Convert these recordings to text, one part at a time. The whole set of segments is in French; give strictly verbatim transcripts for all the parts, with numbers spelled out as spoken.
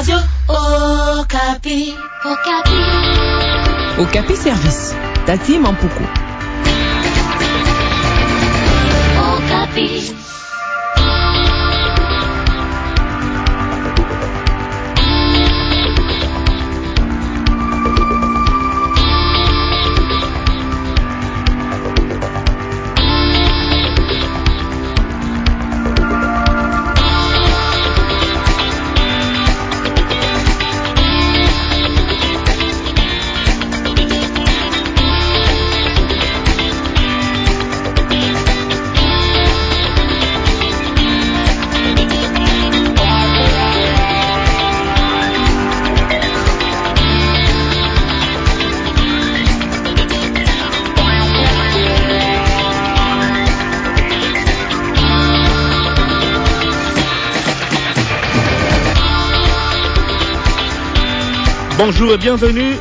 Radio Okapi. Okapi. Okapi Service. Tati Mampuku. Okapi. Bonjour et bienvenue.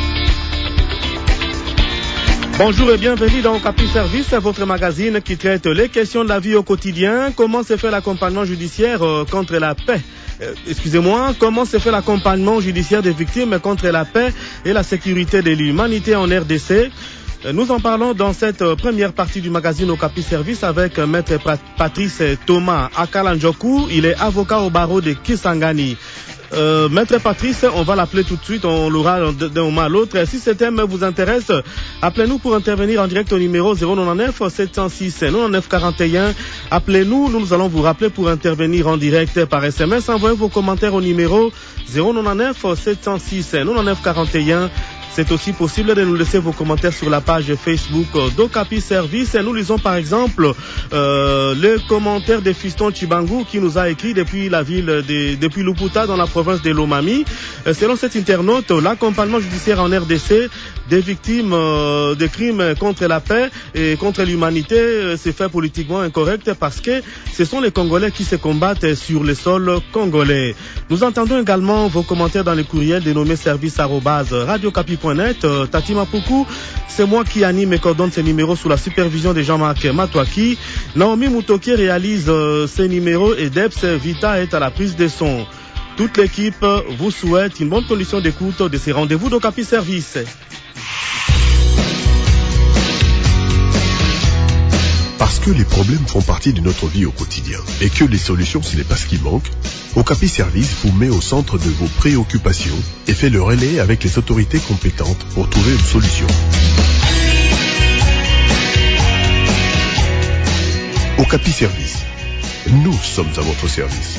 Bonjour et bienvenue dans Okapi Service, votre magazine qui traite les questions de la vie au quotidien. Comment se fait l'accompagnement judiciaire euh, contre la paix euh, Excusez-moi, comment se fait l'accompagnement judiciaire des victimes contre la paix et la sécurité de l'humanité en R D C? Nous en parlons dans cette première partie du magazine Okapi Service avec Maître Patrice Thomas Akalanjoku. Il est avocat au barreau de Kisangani. Euh, Maître Patrice, on va l'appeler tout de suite, on l'aura d'un moment à l'autre. Si ce thème vous intéresse, appelez-nous pour intervenir en direct au numéro zéro neuf sept zéro six neuf quarante et un. Appelez-nous, nous, nous allons vous rappeler pour intervenir en direct par S M S. Envoyez vos commentaires au numéro zéro neuf sept zéro six neuf quarante et un. C'est aussi possible de nous laisser vos commentaires sur la page Facebook d'Okapi Service. Et nous lisons par exemple euh, le commentaire de Fiston Chibangu qui nous a écrit depuis la ville de depuis Luputa dans la province de Lomami. Euh, selon cet internaute, l'accompagnement judiciaire en R D C des victimes euh, de crimes contre la paix et contre l'humanité euh, c'est fait politiquement incorrect parce que ce sont les Congolais qui se combattent sur le sol congolais. Nous entendons également vos commentaires dans les courriels dénommés service arobase radiocapi point net. Euh, Tati Mampuku, c'est moi qui anime et coordonne ces numéros sous la supervision de Jean-Marc Matouaki. Naomi Mutoki réalise euh, ces numéros et Debs Vita est à la prise de son. Toute l'équipe vous souhaite une bonne condition d'écoute de ces rendez-vous d'Okapi Service. Parce que les problèmes font partie de notre vie au quotidien et que les solutions, ce n'est pas ce qui manque, Okapi Service vous met au centre de vos préoccupations et fait le relais avec les autorités compétentes pour trouver une solution. Okapi Service, nous sommes à votre service.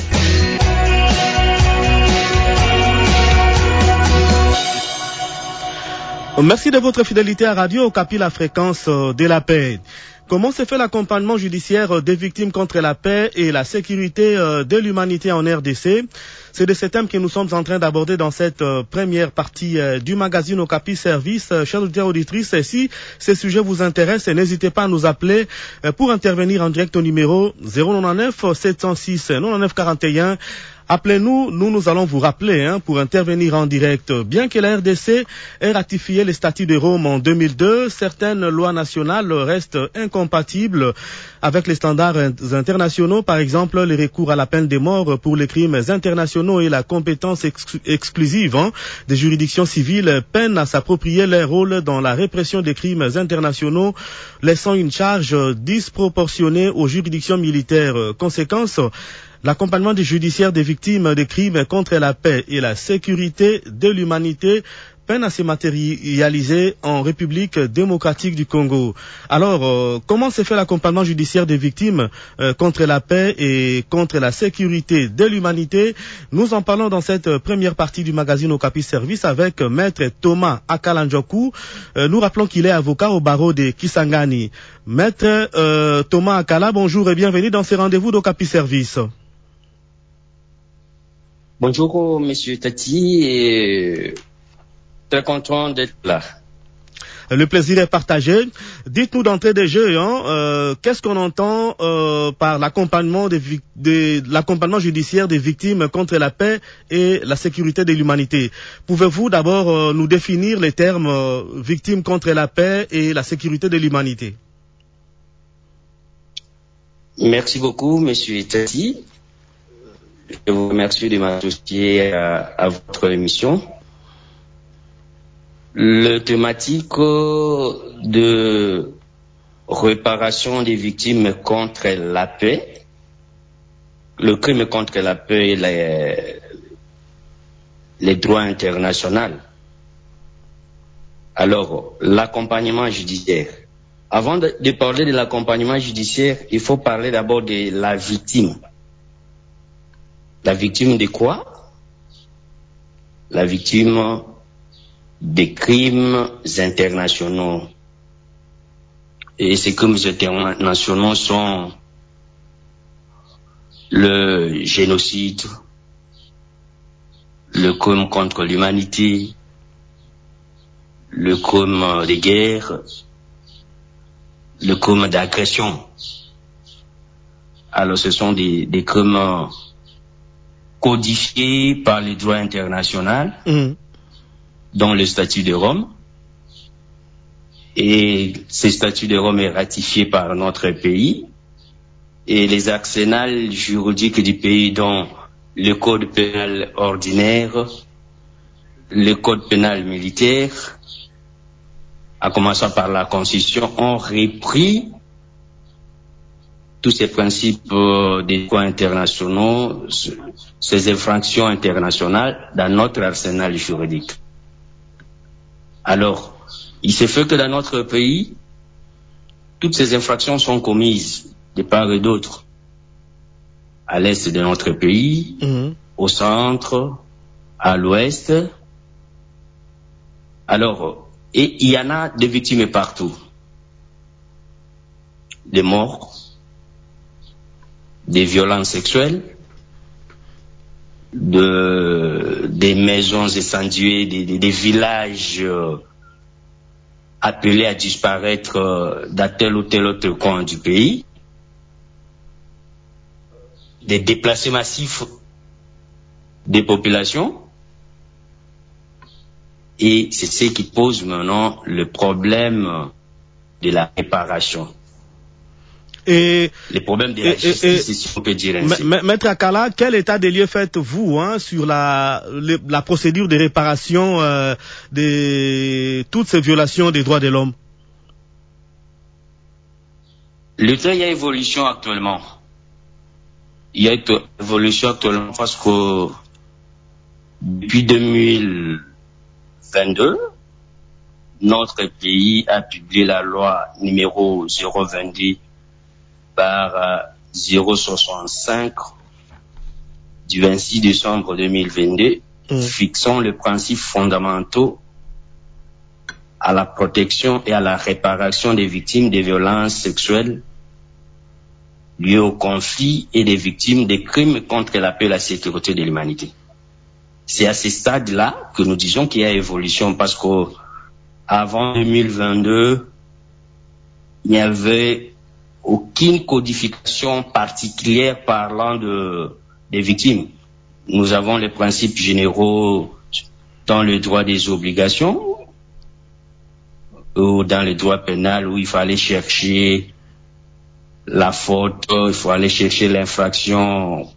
Merci de votre fidélité à Radio Okapi, la fréquence de la paix. Comment se fait l'accompagnement judiciaire des victimes contre la paix et la sécurité de l'humanité en R D C? C'est de ce thème que nous sommes en train d'aborder dans cette première partie du magazine Okapi Service. Chers auditeurs et auditrices, si ces sujets vous intéressent, n'hésitez pas à nous appeler pour intervenir en direct au numéro zéro neuf sept zéro six neuf quarante et un. Appelez-nous, nous nous allons vous rappeler hein, pour intervenir en direct. Bien que la R D C ait ratifié les statuts de Rome en deux mille deux, certaines lois nationales restent incompatibles avec les standards internationaux. Par exemple, les recours à la peine de mort pour les crimes internationaux et la compétence ex- exclusive hein, des juridictions civiles peinent à s'approprier leur rôle dans la répression des crimes internationaux, laissant une charge disproportionnée aux juridictions militaires. Conséquence, l'accompagnement des judiciaires des victimes des crimes contre la paix et la sécurité de l'humanité peine à se matérialiser en République démocratique du Congo. Alors, euh, comment se fait l'accompagnement judiciaire des victimes euh, contre la paix et contre la sécurité de l'humanité? Nous en parlons dans cette première partie du magazine Okapi Service avec Maître Thomas Akalanjoku. Euh, nous rappelons qu'il est avocat au barreau de Kisangani. Maître euh, Thomas Akala, bonjour et bienvenue dans ces rendez-vous d'Okapi Service. Bonjour, monsieur Tati, et très content d'être là. Le plaisir est partagé. Dites-nous d'entrée de jeu, hein, euh, qu'est-ce qu'on entend euh, par l'accompagnement, des, de, l'accompagnement judiciaire des victimes contre la paix et la sécurité de l'humanité? Pouvez-vous d'abord euh, nous définir les termes euh, victimes contre la paix et la sécurité de l'humanité? Merci beaucoup, monsieur Tati. Je vous remercie de m'associer à, à votre émission. Le thématique de réparation des victimes contre la paix, le crime contre la paix et les, les droits internationaux. Alors, l'accompagnement judiciaire. Avant de, de parler de l'accompagnement judiciaire, il faut parler d'abord de la victime. La victime de quoi? La victime des crimes internationaux. Et ces crimes internationaux sont le génocide, le crime contre l'humanité, le crime de guerre, le crime d'agression. Alors ce sont des, des crimes codifiés par le droit international, mmh. dont le statut de Rome. Et ce statut de Rome est ratifié par notre pays. Et les arsenals juridiques du pays, dont le code pénal ordinaire, le code pénal militaire, en commençant par la Constitution, ont repris tous ces principes euh, des droits internationaux, ces infractions internationales dans notre arsenal juridique. Alors, il se fait que dans notre pays, toutes ces infractions sont commises de part et d'autre. À l'est de notre pays, mmh. au centre, à l'ouest. Alors, et il y en a des victimes partout. Des morts, des violences sexuelles, de, des maisons incendiées, des, des, des villages euh, appelés à disparaître euh, dans tel ou tel autre coin du pays, des déplacés massifs des populations. Et c'est ce qui pose maintenant le problème de la réparation. Et les problèmes de la et, justice, et, si on peut dire ainsi. Maître Akala, quel état des lieux faites-vous hein, sur la, le, la procédure de réparation euh, de toutes ces violations des droits de l'homme? Le temps, il y a évolution actuellement. Il y a évolution actuellement parce que depuis deux mille vingt-deux, notre pays a publié la loi numéro zéro vingt-deux par zéro soixante-cinq du vingt-six décembre deux mille vingt-deux, mmh. fixant les principes fondamentaux à la protection et à la réparation des victimes des violences sexuelles liées au conflit et des victimes des crimes contre la paix et la sécurité de l'humanité. C'est à ce stade-là que nous disons qu'il y a évolution parce qu'avant deux mille vingt-deux, il n'y avait aucune codification particulière parlant de, des victimes. Nous avons les principes généraux dans le droit des obligations ou dans le droit pénal où il fallait chercher la faute, il faut aller chercher l'infraction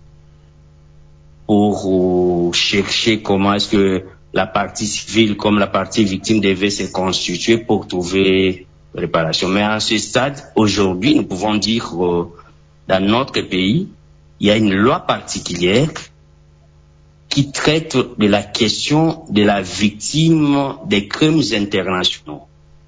pour chercher comment est-ce que la partie civile comme la partie victime devait se constituer pour trouver réparation. Mais à ce stade, aujourd'hui, nous pouvons dire euh, dans notre pays, il y a une loi particulière qui traite de la question de la victime des crimes internationaux.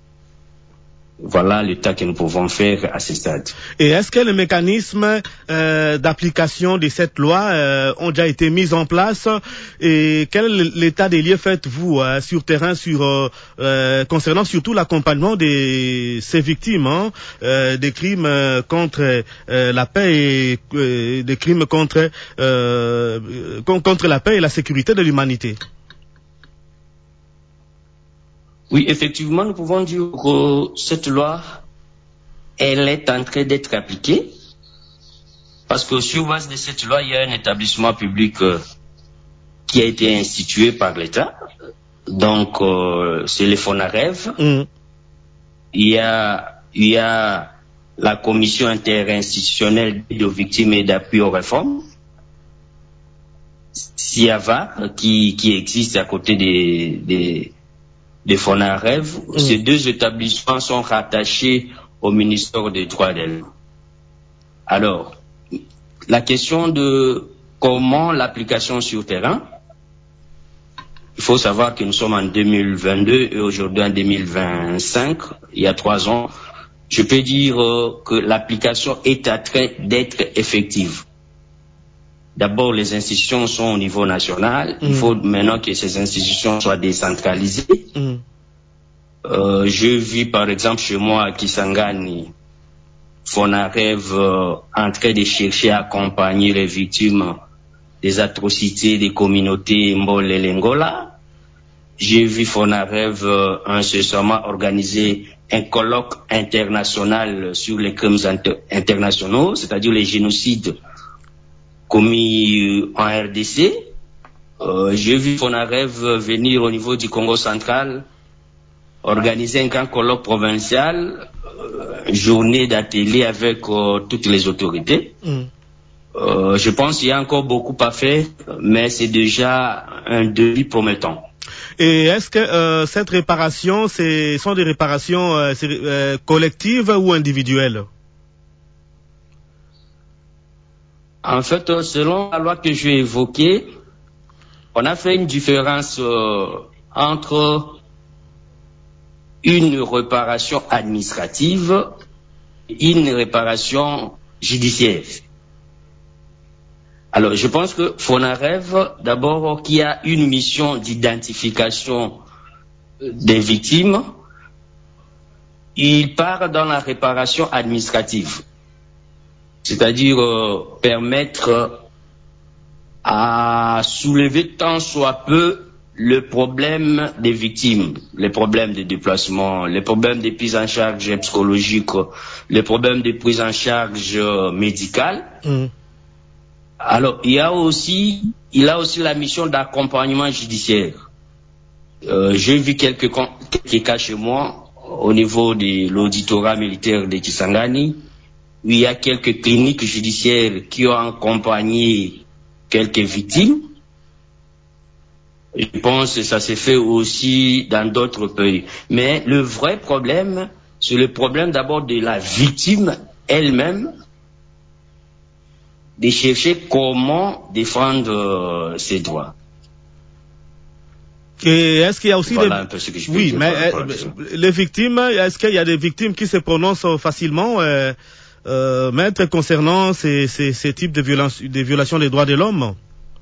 Voilà l'état que nous pouvons faire à ce stade. Et est-ce que les mécanismes euh, d'application de cette loi euh, ont déjà été mis en place? Et quel est l'état des lieux faites-vous euh, sur terrain sur euh, euh, concernant surtout l'accompagnement de ces victimes hein, euh, des crimes euh, contre euh, la paix et euh, des crimes contre euh, contre la paix et la sécurité de l'humanité? Oui, effectivement, nous pouvons dire que cette loi, elle est en train d'être appliquée parce que sur base de cette loi, il y a un établissement public euh, qui a été institué par l'État. Donc, euh, c'est le FONAREV. Mmh. Il y a, il y a la commission interinstitutionnelle de victimes et d'appui aux réformes. SIAVA qui, qui existe à côté des, des, des FONAREV. Mmh. Ces deux établissements sont rattachés au ministère des Droits de l'Homme. Alors, la question de comment l'application sur terrain, il faut savoir que nous sommes en deux mille vingt-deux et aujourd'hui en deux mille vingt-cinq, il y a trois ans, je peux dire euh, que l'application est en train d'être effective. D'abord, les institutions sont au niveau national. Mmh. Il faut maintenant que ces institutions soient décentralisées. Mmh. Euh, je vis par exemple chez moi à Kisangani, FONAREV euh, en train de chercher à accompagner les victimes des atrocités des communautés Mbole et Lengola. J'ai vu FONAREV euh, incessamment organiser un colloque international sur les crimes inter- internationaux, c'est-à-dire les génocides commis en R D C. Euh, j'ai vu FONAREV venir au niveau du Congo central, organiser un grand colloque provincial, euh, journée d'atelier avec euh, toutes les autorités. Mm. Euh, je pense qu'il y a encore beaucoup à faire, mais c'est déjà un début promettant. Et est-ce que euh, cette réparation, c'est sont des réparations euh, euh, collectives ou individuelles? En fait, selon la loi que je vais évoquer, on a fait une différence euh, entre une réparation administrative et une réparation judiciaire. Alors, je pense que FONAREV, d'abord, qui a une mission d'identification des victimes, il part dans la réparation administrative. C'est-à-dire euh, permettre à soulever tant soit peu le problème des victimes, les problèmes de déplacement, les problèmes de prise en charge psychologique, les problèmes de prise en charge euh, médicale. Mmh. Alors, il y a aussi, il a aussi la mission d'accompagnement judiciaire. Euh, j'ai vu quelques, quelques cas chez moi au niveau de l'auditorat militaire de Kisangani, où il y a quelques cliniques judiciaires qui ont accompagné quelques victimes. Je pense que ça s'est fait aussi dans d'autres pays. Mais le vrai problème, c'est le problème d'abord de la victime elle-même, de chercher comment défendre euh, ses droits. Et est-ce qu'il y a aussi voilà des... un peu ce que je peux oui, dire mais par, euh, par les victimes, est-ce qu'il y a des victimes qui se prononcent facilement, euh, euh, maître, concernant ces, ces, ces types de, violence, de violations des droits de l'homme?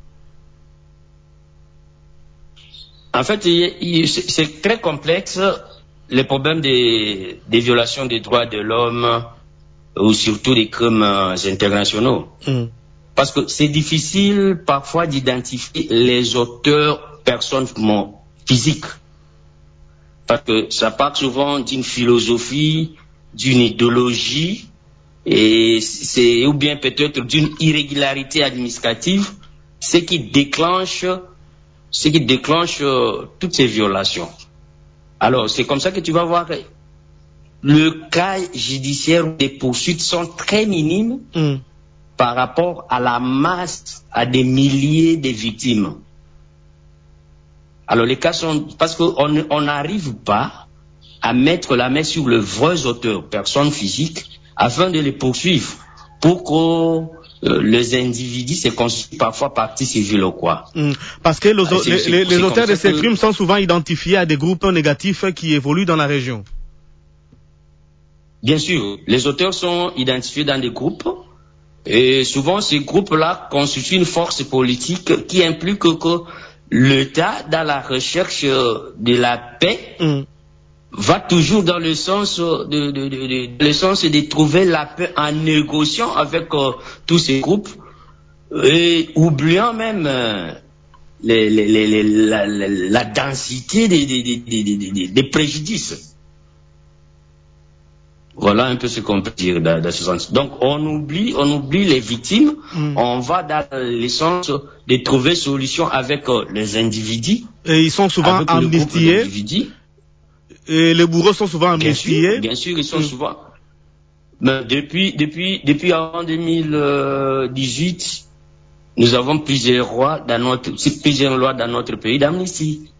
En fait, il, il, c'est très complexe, les problèmes des, des violations des droits de l'homme ou surtout des crimes internationaux. Mmh. Parce que c'est difficile parfois d'identifier les auteurs personnes physiques. Parce que ça part souvent d'une philosophie, d'une idéologie, et c'est, ou bien peut-être d'une irrégularité administrative, ce qui déclenche, ce qui déclenche euh, toutes ces violations. Alors, c'est comme ça que tu vas voir, le cas judiciaire des poursuites sont très minimes mm. par rapport à la masse, à des milliers de victimes. Alors, les cas sont, parce qu'on n'arrive pas à mettre la main sur les vrais auteurs, personnes physiques, afin de les poursuivre, pour que euh, les individus se constituent parfois partie civile ou quoi. Mmh. Parce que les, ah, c'est, les, c'est, les, c'est les auteurs de ces que... crimes sont souvent identifiés à des groupes négatifs qui évoluent dans la région. Bien sûr, les auteurs sont identifiés dans des groupes, et souvent ces groupes-là constituent une force politique qui implique que l'État, dans la recherche de la paix, mmh. va toujours dans le sens de, de, de, de, le sens de trouver la paix en négociant avec euh, tous ces groupes et oubliant même euh, les, les, les, les, la, la, la densité des, des, des, des, des, des préjudices. Voilà un peu ce qu'on peut dire dans, dans ce sens. Donc on oublie, on oublie les victimes, mmh. on va dans le sens de trouver solution avec euh, les individus. Et ils sont souvent amnistiés. Et les bourreaux sont souvent amnistiés. Bien sûr, bien sûr, ils sont mmh. souvent. Mais depuis, depuis, depuis avant deux mille dix-huit, nous avons plusieurs lois dans notre, plusieurs lois dans notre pays d'amnistie.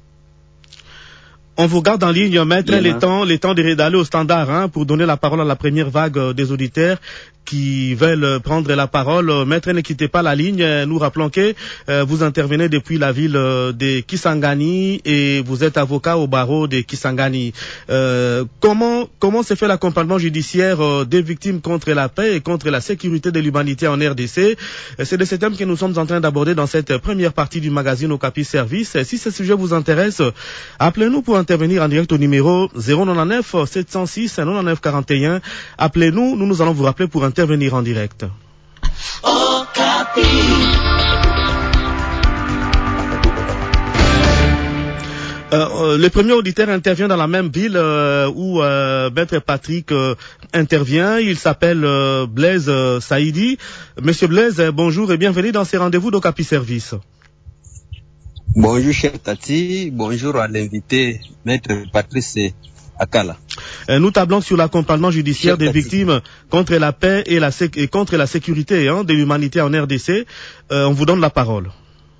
On vous garde en ligne, maître, Bien, les temps, les temps d'aller au standard, hein, pour donner la parole à la première vague euh, des auditeurs qui veulent prendre la parole. Maître, ne quittez pas la ligne. Nous rappelons que euh, vous intervenez depuis la ville euh, de Kisangani et vous êtes avocat au barreau de Kisangani. Euh, comment comment se fait l'accompagnement judiciaire euh, des victimes contre la paix et contre la sécurité de l'humanité en R D C? C'est de ce thème que nous sommes en train d'aborder dans cette première partie du magazine Okapi Service. Si ce sujet vous intéresse, appelez-nous pour intervenir en direct au numéro zéro neuf neuf sept zéro six neuf neuf quatre et un. Appelez-nous, nous nous allons vous rappeler pour intervenir en direct. Okapi. Euh, le premier auditeur intervient dans la même ville euh, où euh, Maître Patrick euh, intervient. Il s'appelle euh, Blaise euh, Saïdi. Monsieur Blaise, bonjour et bienvenue dans ces rendez-vous d'Okapi Service. Bonjour cher Tati, bonjour à l'invité Maître Patrice Akala. Euh, nous tablons sur l'accompagnement judiciaire cher des Tati. Victimes contre la paix et, la sé- et contre la sécurité hein, de l'humanité en R D C. Euh, on vous donne la parole.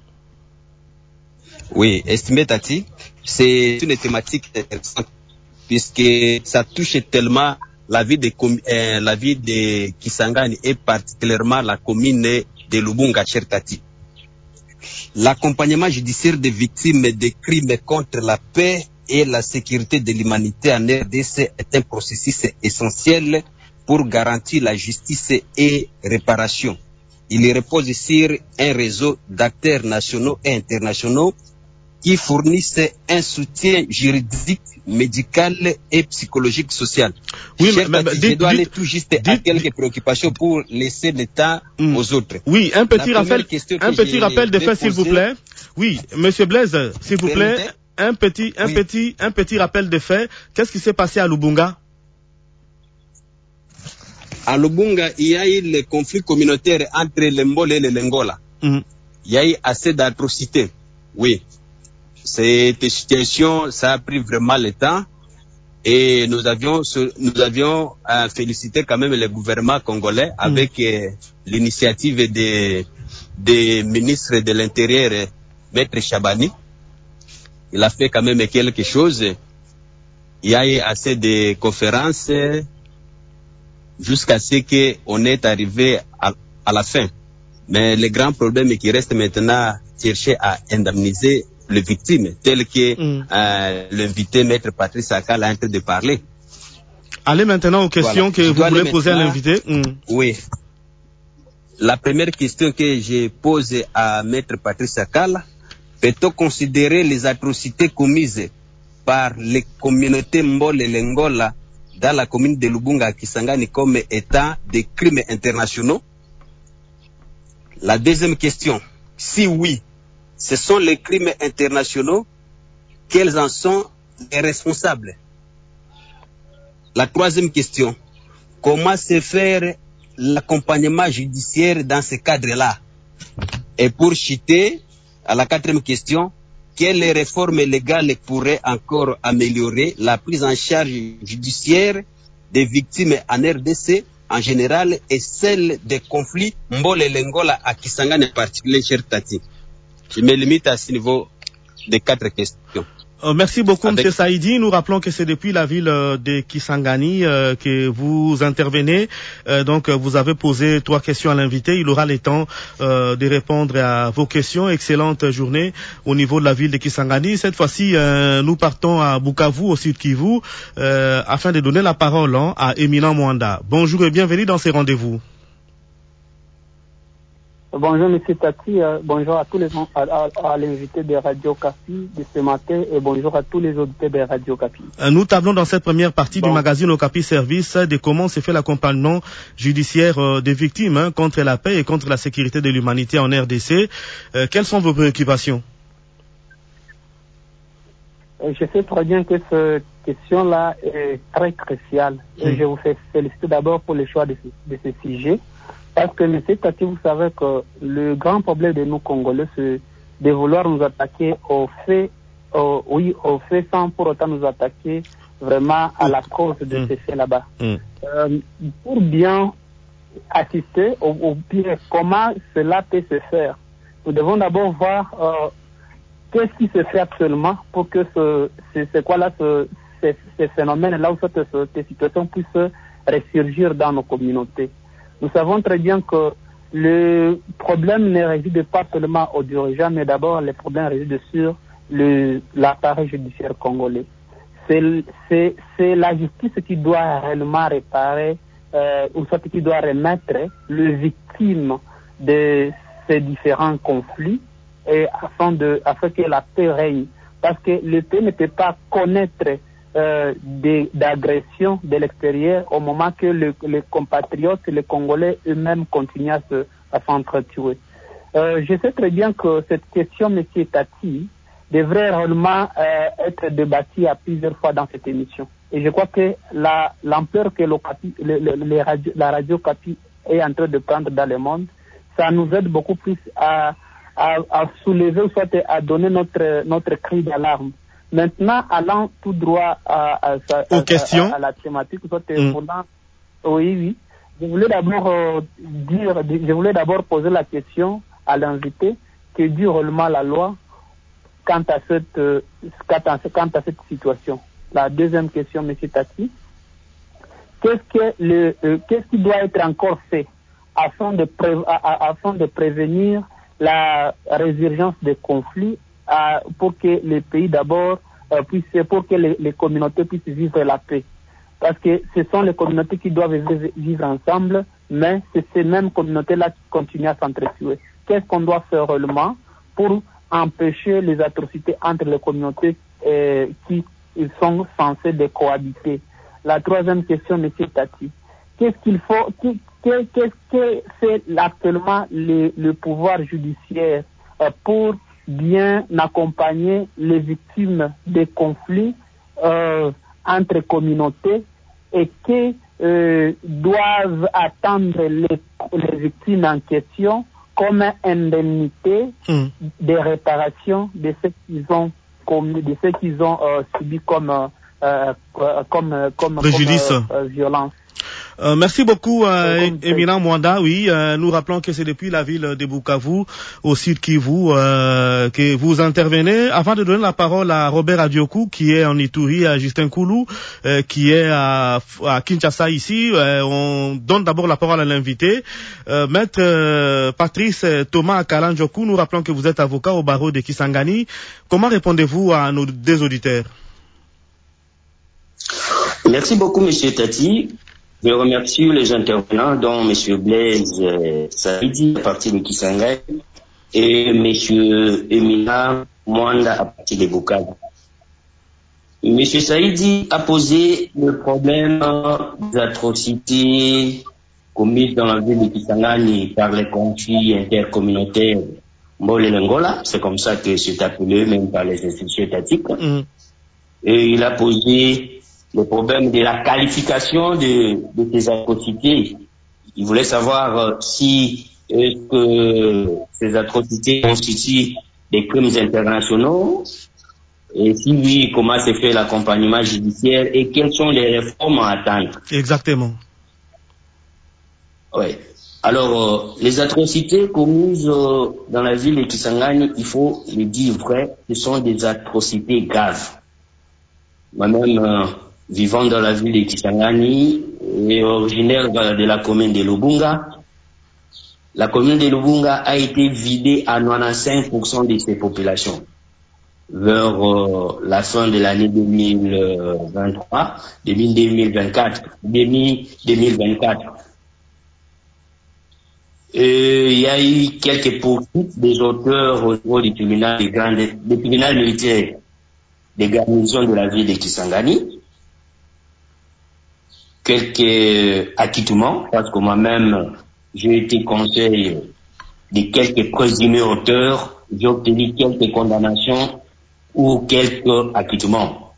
Oui, estimé Tati, c'est une thématique intéressante puisque ça touche tellement la vie de, euh, la vie de Kisangani et particulièrement la commune de Lubunga, cher Tati. L'accompagnement judiciaire des victimes des crimes contre la paix et la sécurité de l'humanité en R D C est un processus essentiel pour garantir la justice et réparation. Il repose sur un réseau d'acteurs nationaux et internationaux qui fournissent un soutien juridique, médical et psychologique social. Oui, Cher mais, mais, Tati, dites, je dois dites, aller tout juste dites, à quelques dites, préoccupations pour laisser le temps mm. aux autres. Oui, un petit La rappel, un petit rappel de fait, s'il vous plaît. Oui, Monsieur Blaise, s'il vous plaît, un petit, un oui. petit, un petit rappel de fait. Qu'est-ce qui s'est passé à Lubunga? À Lubunga, il y a eu le conflit communautaire entre les Mbole et les Lengola. Mm. Il y a eu assez d'atrocités. Oui. Cette situation, ça a pris vraiment le temps et nous avions, nous avions euh, félicité quand même le gouvernement congolais avec mmh. euh, l'initiative des, des ministres de l'Intérieur, euh, Maître Chabani. Il a fait quand même quelque chose. Il y a eu assez de conférences jusqu'à ce qu'on est arrivé à, à la fin. Mais le grand problème qui reste maintenant, chercher à indemniser les victimes, telles que mm. euh, l'invité Maître Patrice Akala est en train de parler. Allez maintenant aux questions voilà. que Je vous voulez poser à l'invité. Mm. Oui. La première question que je pose à Maître Patrice Akala, peut-on considérer les atrocités commises par les communautés Mbole et Lengola dans la commune de Lubunga à Kisangani comme étant des crimes internationaux? La deuxième question, si oui, ce sont les crimes internationaux, quels en sont les responsables? La troisième question, comment se faire l'accompagnement judiciaire dans ce cadre-là? Et pour citer, à la quatrième question, quelles réformes légales pourraient encore améliorer la prise en charge judiciaire des victimes en R D C en général et celle des conflits Mbole et Lengola à Kisangani en particulier, cher Tati? Je me limite à ce niveau des quatre questions. Euh, merci beaucoup, Avec... M. Saïdi. Nous rappelons que c'est depuis la ville euh, de Kisangani euh, que vous intervenez. Euh, donc, euh, vous avez posé trois questions à l'invité. Il aura le temps euh, de répondre à vos questions. Excellente journée au niveau de la ville de Kisangani. Cette fois-ci, euh, nous partons à Bukavu, au Sud Kivu, euh, afin de donner la parole hein, à Éminent Mwanda. Bonjour et bienvenue dans ces rendez-vous. Bonjour M. Tati, euh, bonjour à tous les à, à, à l'invité de Radio Okapi de ce matin et bonjour à tous les auditeurs de Radio Okapi. Euh, nous tablons dans cette première partie bon. du magazine Okapi Service de comment se fait l'accompagnement judiciaire euh, des victimes hein, contre la paix et contre la sécurité de l'humanité en R D C. Euh, quelles sont vos préoccupations? euh, Je sais très bien que cette question-là est très cruciale mmh. et je vous félicite d'abord pour le choix de ce, de ce sujet. Parce que, M. Tati, vous savez que le grand problème de nous Congolais, c'est de vouloir nous attaquer aux faits, au, oui, aux faits sans pour autant nous attaquer vraiment à la cause de mmh. ces faits là-bas. Mmh. Euh, pour bien assister, ou, ou bien comment cela peut se faire. Nous devons d'abord voir euh, qu'est-ce qui se fait actuellement pour que ce, ce, ce quoi là, ce, ces, ces phénomènes-là ou cette, cette situation puissent ressurgir dans nos communautés. Nous savons très bien que le problème ne réside pas seulement aux dirigeants, mais d'abord les problèmes résident sur le, l'appareil judiciaire congolais. C'est, c'est, c'est la justice qui doit réellement réparer, euh, ou soit qui doit remettre les victimes de ces différents conflits et afin de, afin que la paix règne. Parce que le pays ne peut pas connaître euh, des, d'agressions de l'extérieur au moment que le, les compatriotes, les Congolais eux-mêmes continuent à se, à s'entretuer. Euh, je sais très bien que cette question, M. Tati, devrait réellement euh, être débattue à plusieurs fois dans cette émission. Et je crois que la, l'ampleur que le, le, le, le radio, la radio Capi est en train de prendre dans le monde, ça nous aide beaucoup plus à, à, à soulever, ou soit à donner notre, notre cri d'alarme. Maintenant, allant tout droit à, à, à, aux questions, à, à la thématique, soit mm. Volant, oui, oui. Je voulais d'abord euh, dire, je voulais d'abord poser la question à l'invité, que dit réellement la loi quant à cette, euh, quant à, quant à cette situation. La deuxième question, M. Tati, qu'est-ce que le, euh, qu'est-ce qui doit être encore fait afin de, pré, a, a, afin de prévenir la résurgence des conflits, à, pour que les pays d'abord euh, puissent, pour que les, les communautés puissent vivre la paix. Parce que ce sont les communautés qui doivent vivre, vivre ensemble, mais c'est ces mêmes communautés-là qui continuent à s'entretuer. Qu'est-ce qu'on doit faire réellement pour empêcher les atrocités entre les communautés euh, qui sont censées de cohabiter? La troisième question, M. Tati, qu'est-ce qu'il faut, qu'est-ce que fait actuellement le, le pouvoir judiciaire euh, pour bien accompagner les victimes des conflits euh, entre communautés et qui euh, doivent attendre les, les victimes en question comme indemnité mmh. de réparation de ce qu'ils ont commis, de ce qu'ils ont euh, subi comme euh, comme comme, préjudice, comme euh, violence. Euh, merci beaucoup, euh, Éminent Mwanda. Oui, euh, nous rappelons que c'est depuis la ville de Bukavu, au sud Kivu, euh, que vous intervenez. Avant de donner la parole à Robert Adiokou, qui est en Ituri, à Justin Koulou, euh, qui est à, à Kinshasa ici, euh, on donne d'abord la parole à l'invité. Euh, Maître euh, Patrice Thomas Kalanjoku, nous rappelons que vous êtes avocat au barreau de Kisangani. Comment répondez-vous à nos deux auditeurs? Merci beaucoup, Monsieur Tati. Je remercie les intervenants, dont M. Blaise euh, Saïdi, à partir de Kisangani, et M. Emina Mwanda, à partir de Bukavu. M. Saïdi a posé le problème des atrocités commises dans la ville de Kisangani par les conflits intercommunautaires Mbole-Lengola, c'est comme ça que c'est appelé même par les institutions étatiques. Mm. Et il a posé le problème de la qualification de, de ces atrocités. Il voulait savoir euh, si est-ce que ces atrocités constituent des crimes internationaux, et si oui, comment se fait l'accompagnement judiciaire et quelles sont les réformes à attendre. Exactement. Oui. Alors, euh, les atrocités commises euh, dans la ville de Kisangani, il faut le dire vrai, ce sont des atrocités graves. Moi-même, euh, vivant dans la ville de Kisangani et originaire de la commune de Lubunga, la commune de Lubunga a été vidée à quatre-vingt-quinze pour cent de ses populations vers euh, la fin de l'année deux mille vingt-trois, deux mille vingt-quatre, deux mille vingt-quatre. Et il y a eu quelques poursuites des auteurs au niveau du tribunal des grandes, des tribunal militaires des garnisons de la ville de Kisangani. Quelques acquittements, parce que moi-même, j'ai été conseil de quelques présumés auteurs, j'ai obtenu quelques condamnations ou quelques acquittements.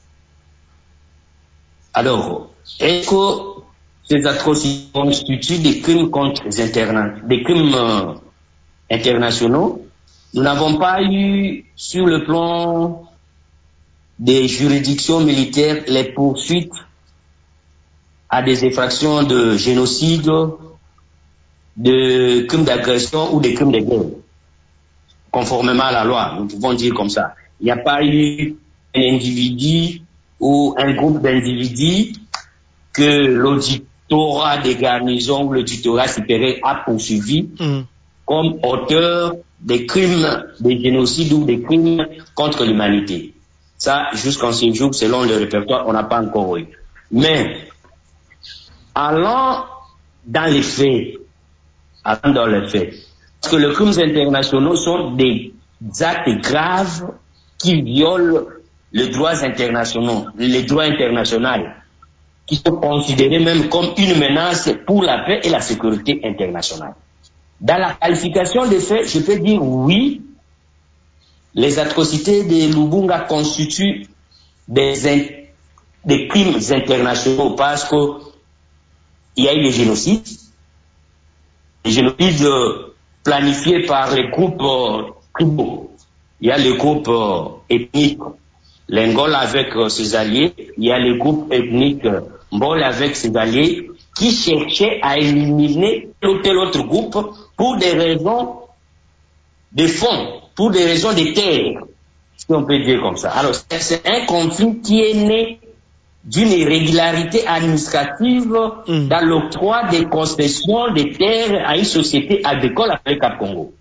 Alors, est-ce que ces atrocités constituent des crimes contre les interna- des crimes euh, internationaux? Nous n'avons pas eu, sur le plan des juridictions militaires, les poursuites à des infractions de génocide de crimes d'agression ou de crimes de guerre, conformément à la loi, nous pouvons dire comme ça. Il n'y a pas eu un individu ou un groupe d'individus que l'auditorat des garnisons ou l'auditorat supérieur a poursuivi mm. comme auteur des crimes, des génocides ou des crimes contre l'humanité. Ça, jusqu'en ce jour, selon le répertoire, on n'a pas encore eu. Mais, allant dans les faits, allant dans les faits, parce que les crimes internationaux sont des actes graves qui violent les droits internationaux, les droits internationaux, qui sont considérés même comme une menace pour la paix et la sécurité internationale. Dans la qualification des faits, je peux dire oui, les atrocités de Lubunga constituent des, in, des crimes internationaux parce que il y a eu des génocides, des génocides planifiés par les groupes tribaux. Il y a les groupes euh, ethniques, l'Angola avec euh, ses alliés, il y a les groupes ethniques euh, Mbol avec ses alliés, qui cherchaient à éliminer tel ou tel autre groupe pour des raisons de fond, pour des raisons de terre, si on peut dire comme ça. Alors, c'est un conflit qui est né d'une irrégularité administrative mmh. dans l'octroi des concessions de terres à une société agricole appelée Cap Congo.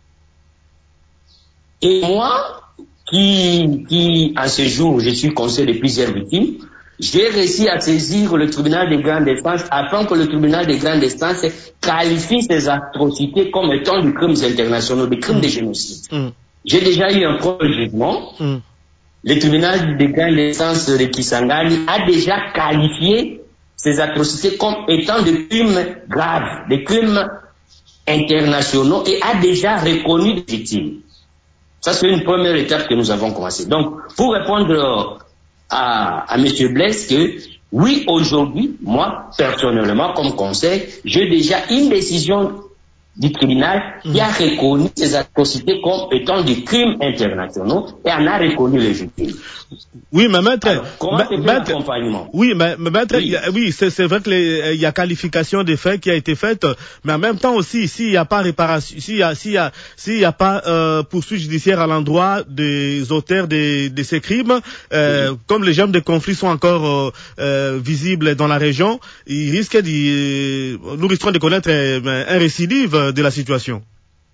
Et moi, qui, qui, en ce jour, je suis conseiller de plusieurs victimes, j'ai réussi à saisir le tribunal de grande instance afin que le tribunal de grande instance qualifie ces atrocités comme étant des crimes internationaux, des crimes mmh. de génocide. Mmh. J'ai déjà eu un premier jugement. Mmh. Le tribunal de grande instance de Kisangani a déjà qualifié ces atrocités comme étant des crimes graves, des crimes internationaux et a déjà reconnu des victimes. Ça, c'est une première étape que nous avons commencé. Donc, pour répondre à, à M. Blaise, que oui, aujourd'hui, moi, personnellement, comme conseil, j'ai déjà une décision du tribunal qui a reconnu ces atrocités comme étant des crimes internationaux et en a reconnu les victimes. Oui, mais maître, alors, comment ma, c'est fait maître, l'accompagnement? Oui, mais, mais maître, oui, oui c'est, c'est vrai qu'il y a qualification des faits qui a été faite, mais en même temps aussi, s'il n'y a pas réparation, s'il y a, s'il y a, s'il y a pas euh, poursuite judiciaire à l'endroit des auteurs de, de ces crimes, euh, oui. comme les germes de conflit sont encore euh, euh, visibles dans la région, ils risquent d'y, nous risquons de connaître euh, un récidive de la situation.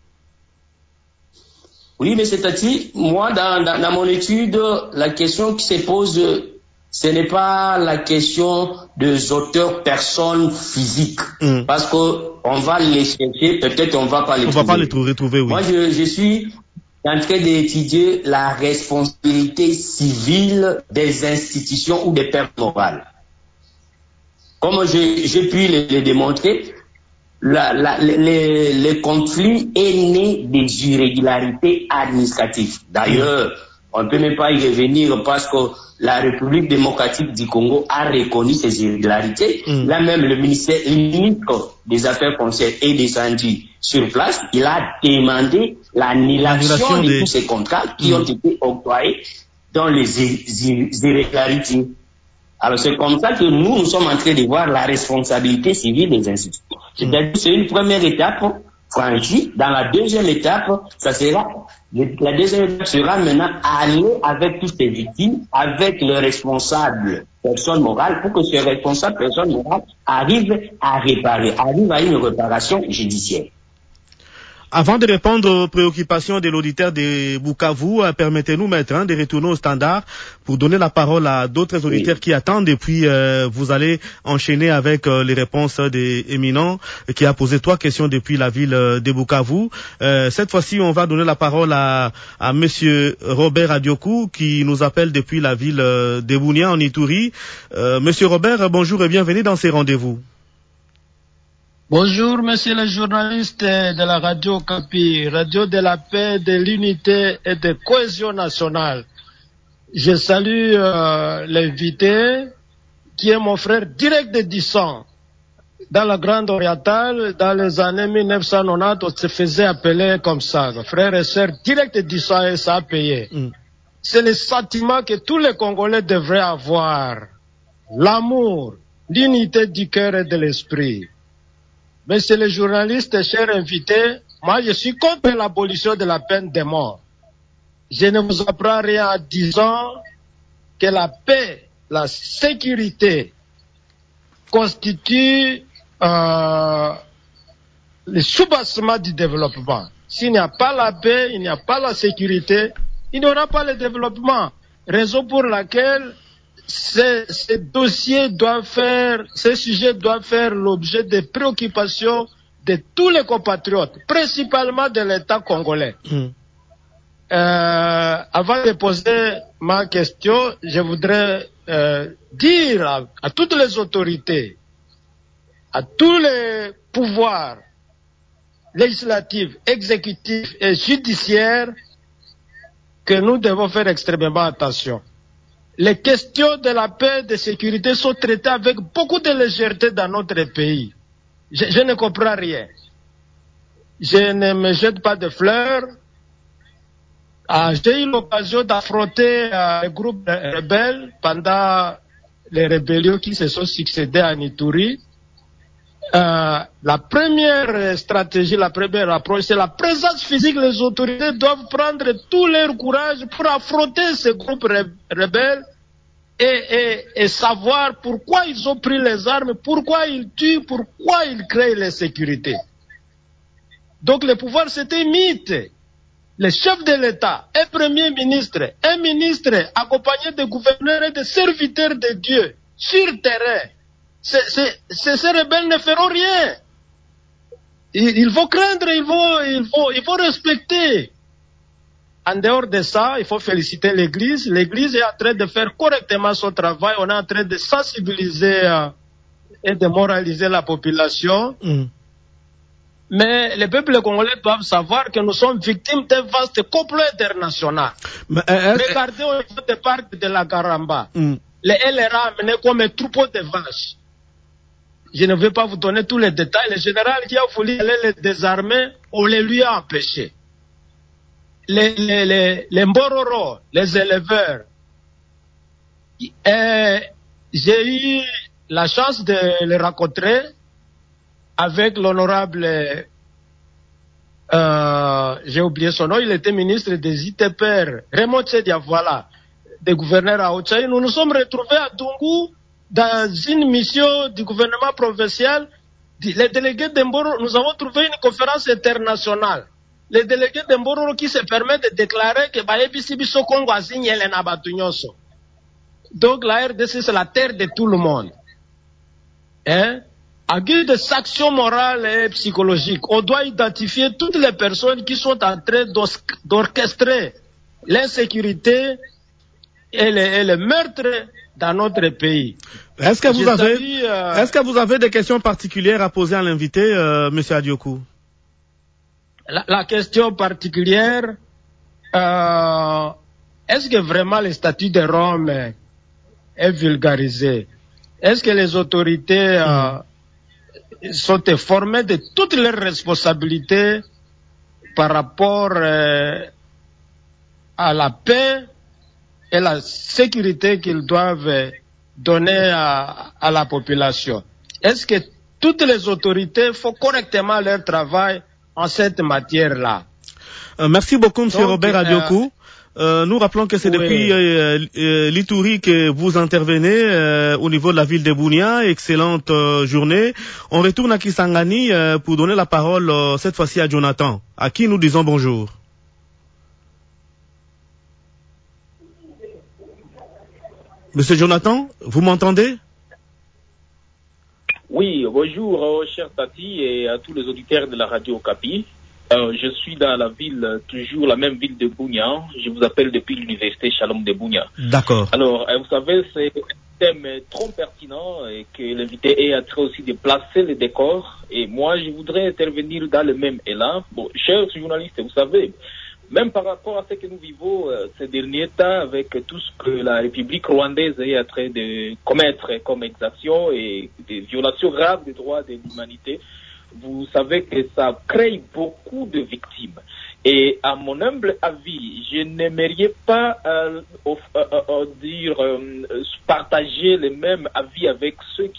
Oui, mais c'est-à-dire, moi, dans, dans, dans mon étude, la question qui se pose, ce n'est pas la question des auteurs personnes physiques. Mm. Parce que on va les chercher, peut-être on va pas les on trouver. On va pas les trouver, trouver oui. Moi, je, je suis en train d'étudier la responsabilité civile des institutions ou des personnes morales. Comme j'ai, j'ai pu le, le démontrer, La, la, le, le conflit est né des irrégularités administratives. D'ailleurs, on ne peut même pas y revenir parce que la République démocratique du Congo a reconnu ces irrégularités. Mm. Là même, le ministère, le ministre des Affaires foncières est descendu sur place. Il a demandé l'annulation de des... tous ces contrats qui mm. ont été octroyés dans les irrégularités. Alors c'est comme ça que nous, nous sommes en train de voir la responsabilité civile des institutions. C'est-à-dire que c'est une première étape franchie. Dans la deuxième étape, ça sera, la deuxième étape sera maintenant aller avec toutes ces victimes, avec les responsables personnes morales, pour que ces responsables personnes morales arrivent à réparer, arrivent à une réparation judiciaire. Avant de répondre aux préoccupations de l'auditeur de Bukavu, permettez-nous, maître, hein, de retourner au standard pour donner la parole à d'autres auditeurs oui. qui attendent. Et puis, euh, vous allez enchaîner avec euh, les réponses des éminents qui a posé trois questions depuis la ville de Bukavu. Euh, cette fois-ci, on va donner la parole à, à Monsieur Robert Adiokou qui nous appelle depuis la ville de Bunia en Ituri. Euh, Monsieur Robert, bonjour et bienvenue dans ces rendez-vous. Bonjour, monsieur le journaliste de la radio Kapi, radio de la paix, de l'unité et de cohésion nationale. Je salue euh, l'invité, qui est mon frère direct de Dissan. Dans la Grande Orientale, dans les années mille neuf cent quatre-vingt-dix, on se faisait appeler comme ça, frère et sœur direct de Dissan, et ça a payé. Mm. C'est le sentiment que tous les Congolais devraient avoir. L'amour, l'unité du cœur et de l'esprit. Monsieur le journaliste, cher invité, moi je suis contre l'abolition de la peine de mort. Je ne vous apprends rien en disant que la paix, la sécurité constituent euh, le soubassement du développement. S'il n'y a pas la paix, il n'y a pas la sécurité, il n'y aura pas le développement. Raison pour laquelle ces, ces dossiers doivent faire, ces sujets doivent faire l'objet de préoccupations de tous les compatriotes, principalement de l'État congolais. Mmh. Euh, avant de poser ma question, je voudrais euh, dire à, à toutes les autorités, à tous les pouvoirs législatifs, exécutifs et judiciaires que nous devons faire extrêmement attention. Les questions de la paix et de sécurité sont traitées avec beaucoup de légèreté dans notre pays. Je, je ne comprends rien. Je ne me jette pas de fleurs. Ah, j'ai eu l'occasion d'affronter euh, les groupes rebelles pendant les rébellions qui se sont succédées à Ituri. Euh, la première stratégie, la première approche, c'est la présence physique. Les autorités doivent prendre tout leur courage pour affronter ces groupes rebelles et, et, et savoir pourquoi ils ont pris les armes, pourquoi ils tuent, pourquoi ils créent l'insécurité. Donc le pouvoir c'était mythe. Le chef de l'État, un premier ministre, un ministre accompagné de gouverneurs et de serviteurs de Dieu sur terrain. Ces, ces, ces rebelles ne feront rien. Il, il faut craindre, il faut, il faut, il faut respecter. En dehors de ça, il faut féliciter l'Église. L'Église est en train de faire correctement son travail. On est en train de sensibiliser euh, et de moraliser la population. Mm. Mais les peuples congolais doivent savoir que nous sommes victimes d'un vaste complot international. Mais, euh, Regardez au niveau des parcs de la Garamba. Mm. Les L R A amenés comme un troupeau de vaches. Je ne vais pas vous donner tous les détails. Le général qui a voulu aller les désarmer, on les lui a empêchés. Les, les, les, les Mbororo, les éleveurs. Et j'ai eu la chance de les rencontrer avec l'honorable, euh, j'ai oublié son nom, il était ministre des I T P R, Raymond Tsedia, voilà, des gouverneurs à Ochaï. Nous nous sommes retrouvés à Dungu dans une mission du gouvernement provincial. Les délégués d'Emboro, nous avons trouvé une conférence internationale. Les délégués d'Emboro qui se permettent de déclarer que Bayebi Biso Congo a signé les Nabatunyonso. Donc la R D C c'est la terre de tout le monde. Hein? En guise de sanction morale et psychologique, on doit identifier toutes les personnes qui sont en train d'orchestrer l'insécurité et le, et le meurtre dans notre pays. Est-ce que vous Je avez, salue, euh... est-ce que vous avez des questions particulières à poser à l'invité, euh, Monsieur Adiokou? La, la question particulière, euh, est-ce que vraiment le statut de Rome est vulgarisé? Est-ce que les autorités euh, mmh. sont informés de toutes leurs responsabilités par rapport euh, à la paix et la sécurité qu'ils doivent donner à, à la population? Est-ce que toutes les autorités font correctement leur travail en cette matière-là? euh, Merci beaucoup, M. Robert Adiokou. Euh, nous rappelons que c'est oui. depuis euh, euh, l'Ituri que vous intervenez euh, au niveau de la ville de Bunia. Excellente euh, journée. On retourne à Kisangani euh, pour donner la parole euh, cette fois-ci à Jonathan, à qui nous disons bonjour. Monsieur Jonathan, vous m'entendez? Oui, bonjour, euh, cher Tati et à tous les auditeurs de la radio Okapi. Euh, je suis dans la ville, toujours la même ville de Bunia. Je vous appelle depuis l'université Shalom de Bunia. D'accord. Alors, euh, vous savez, c'est un thème trop pertinent et que l'invité est en train aussi de placer le décor. Et moi, je voudrais intervenir dans le même élan. Bon, chers journalistes, vous savez, même par rapport à ce que nous vivons euh, ces derniers temps avec tout ce que la République rwandaise est en train de commettre comme exactions et des violations graves des droits de l'humanité, vous savez que ça crée beaucoup de victimes. Et à mon humble avis, je n'aimerais pas euh, euh, euh, dire euh, partager les mêmes avis avec ceux qui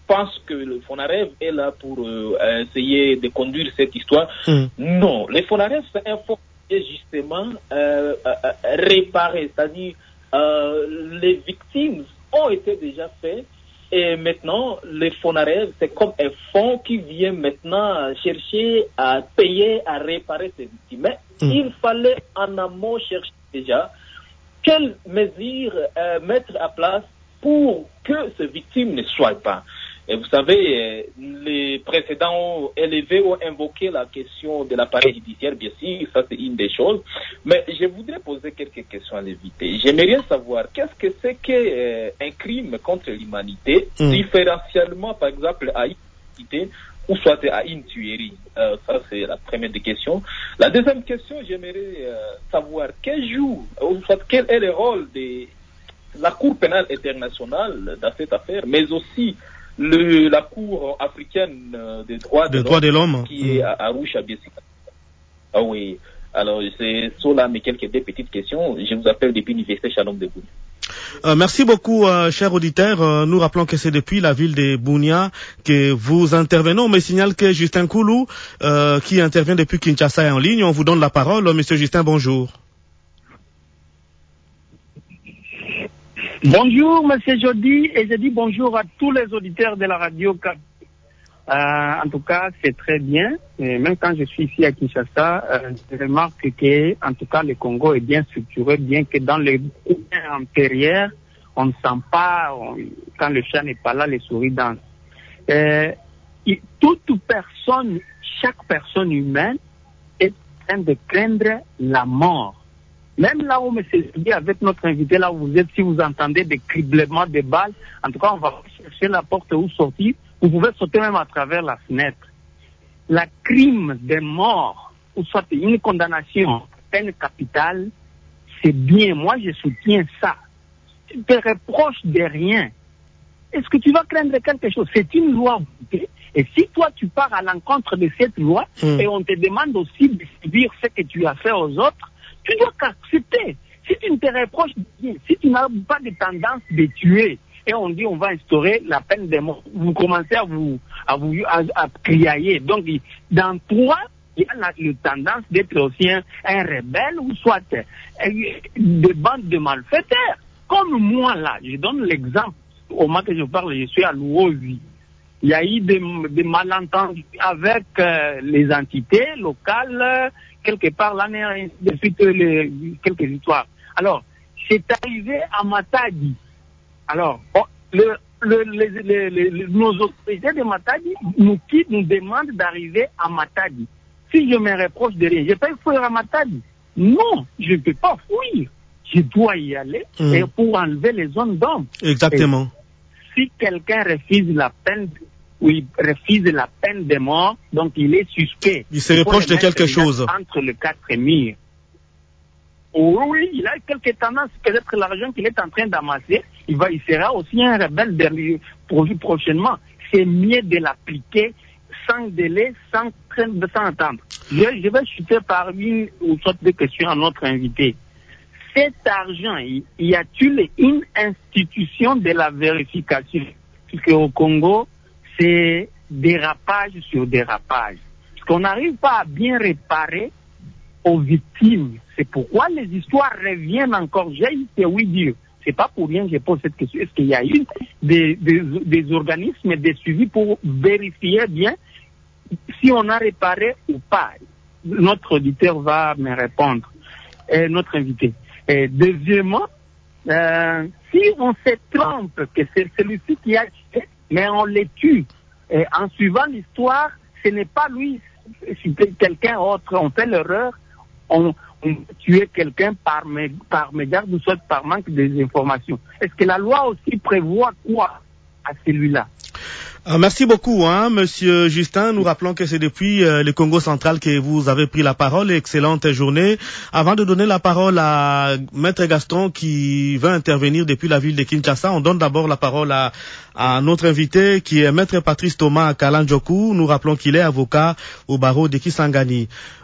pense que le FONAREV est là pour euh, essayer de conduire cette histoire. Mm. Non, le FONAREV, c'est un fonds qui est justement euh, euh, réparé, c'est-à-dire euh, les victimes ont été déjà faites. Et maintenant, le FONAREV, c'est comme un fonds qui vient maintenant chercher à payer, à réparer ces victimes. Mais mmh. il fallait en amont chercher déjà quelles mesures euh, mettre à place pour que ces victimes ne soient pas. Et vous savez, les précédents ont élevé ou invoqué la question de l'appareil judiciaire, bien sûr, ça c'est une des choses. Mais je voudrais poser quelques questions à l'invité. J'aimerais bien savoir qu'est-ce que c'est qu'un euh, crime contre l'humanité, mmh. différentiellement par exemple à une humanité ou soit à une tuerie. Euh, ça c'est la première des questions. La deuxième question, j'aimerais euh, savoir quel joue, ou soit quel est le rôle de la Cour pénale internationale dans cette affaire, mais aussi Le, la Cour africaine des droits de, de, droits de l'homme qui mmh. est à Arusha, bien sûr. Ah oui. Alors, c'est sur là mes quelques deux petites questions. Je vous appelle depuis l'Université Shalom de Bunia. Euh, merci beaucoup, euh, chers auditeurs. Euh, nous rappelons que c'est depuis la ville de Bunia que vous intervenez. On me signale que Justin Koulou, euh, qui intervient depuis Kinshasa, est en ligne. On vous donne la parole. Monsieur Justin, bonjour. Bonjour, monsieur Jody, et je dis bonjour à tous les auditeurs de la radio. Euh, en tout cas, c'est très bien. Et même quand je suis ici à Kinshasa, euh, je remarque que, en tout cas, le Congo est bien structuré, bien que dans les coins antérieurs, on ne sent pas, on, quand le chat n'est pas là, les souris dansent. Euh, et toute personne, chaque personne humaine est en train de craindre la mort. Même là où, monsieur dit avec notre invité, là où vous êtes, si vous entendez des criblements de balles, en tout cas, on va chercher la porte où sortir. Vous pouvez sauter même à travers la fenêtre. La crime des morts, ou soit une condamnation, peine capitale, c'est bien. Moi, je soutiens ça. Tu ne te reproches de rien. Est-ce que tu vas craindre quelque chose? C'est une loi. Et si toi, tu pars à l'encontre de cette loi, mmh. et on te demande aussi de subir ce que tu as fait aux autres, tu dois accepter. Si tu ne te reproches rien, si tu n'as pas de tendance de tuer, et on dit on va instaurer la peine de mort, vous commencez à vous à vous à, à criailler. Donc dans toi, il y a la, la tendance d'être aussi un, un rebelle ou soit euh, des bandes de malfaiteurs. Comme moi là, je donne l'exemple. Au moment que je parle, je suis à Louovi. Il y a eu des, des malentendus avec euh, les entités locales, euh, quelque part l'année, depuis les, quelques histoires. Alors, c'est arrivé à Matadi. Alors, oh, le, le, les, les, les, nos autorités de Matadi nous quittent, nous demandent d'arriver à Matadi. Si je me reproche de rien, je peux fuir à Matadi. Non, je ne peux pas fuir. Je dois y aller mmh. et pour enlever les zones d'ombre. Exactement. Et si quelqu'un refuse la peine, ou il refuse la peine de mort, donc il est suspect. Il se reproche de quelque chose. Entre les quatre murs. Oh, oui, il a quelques tendances, peut-être l'argent qu'il est en train d'amasser, il va, il sera aussi un rebelle de, prochainement. C'est mieux de l'appliquer sans délai, sans, sans attendre. Je, je vais chuter par une ou sorte de questions à notre invité. Cet argent, y, y a-t-il une institution de la vérification? Puisque au Congo, c'est dérapage sur dérapage. Parce qu'on n'arrive pas à bien réparer aux victimes. C'est pourquoi les histoires reviennent encore. J'ai été oui dire. C'est pas pour rien que je pose cette question. Est-ce qu'il y a eu des, des, des organismes de suivi pour vérifier bien si on a réparé ou pas? Notre auditeur va me répondre. Et notre invité. Et deuxièmement, euh, si on se trompe que c'est celui-ci qui a tué, mais on le tue, et en suivant l'histoire, ce n'est pas lui, c'est quelqu'un autre. On fait l'erreur, on, on tue quelqu'un par, par mégarde ou soit par manque d'informations. Est-ce que la loi aussi prévoit quoi à celui-là? Euh, merci beaucoup, hein, Monsieur Justin. Nous rappelons que c'est depuis euh, le Congo central que vous avez pris la parole. Excellente journée. Avant de donner la parole à Maître Gaston qui va intervenir depuis la ville de Kinshasa, on donne d'abord la parole à, à notre invité qui est Maître Patrice Thomas Kalandjoku. Nous rappelons qu'il est avocat au barreau de Kisangani.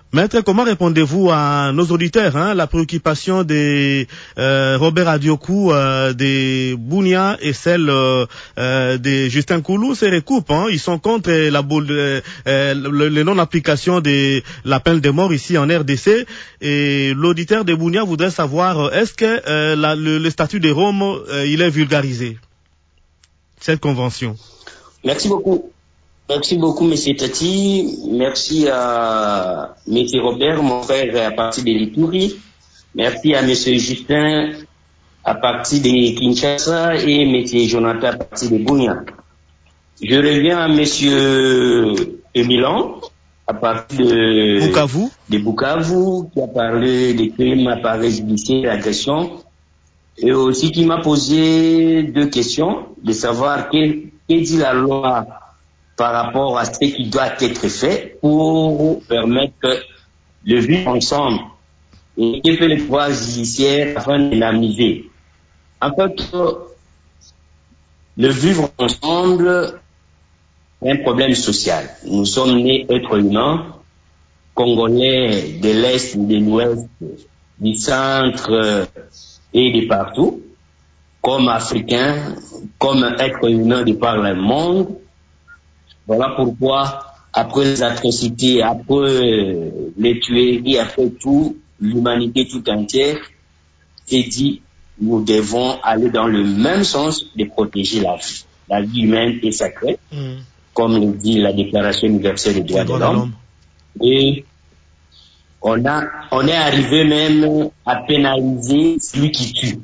Maître, comment répondez-vous à nos auditeurs, hein, la préoccupation des euh, Robert Adiokou, euh, des Bounia et celle euh, euh, des Justin Koulou se recoupent, hein, ils sont contre la euh, euh, le, le non-application de la peine de mort ici en R D C, et l'auditeur des Bounia voudrait savoir est-ce que euh, la, le, le statut de Rome euh, il est vulgarisé, cette convention. Merci beaucoup. Merci beaucoup, Monsieur Tati. Merci à Monsieur Robert, mon frère, à partir de l'Ituri. Merci à Monsieur Justin, à partir de Kinshasa, et Monsieur Jonathan, à partir de Bounia. Je reviens à Monsieur Milan, à partir de Bukavu, de Bukavu, qui a parlé des crimes à Paris judiciaire, agression, et aussi qui m'a posé deux questions, de savoir quelle que dit la loi par rapport à ce qui doit être fait pour permettre de vivre ensemble. Et que fait le pouvoir judiciaire afin de l'amniser. En fait, le vivre ensemble est un problème social. Nous sommes nés êtres humains, Congolais de l'Est, de l'Ouest, du centre et de partout, comme Africains, comme êtres humains de par le monde. Voilà pourquoi, après les atrocités, après les tueries, après tout, l'humanité tout entière s'est dit, nous devons aller dans le même sens de protéger la vie. La vie humaine est sacrée, mmh. comme le dit la Déclaration universelle des droits de l'homme. Et on a, on est arrivé même à pénaliser celui qui tue.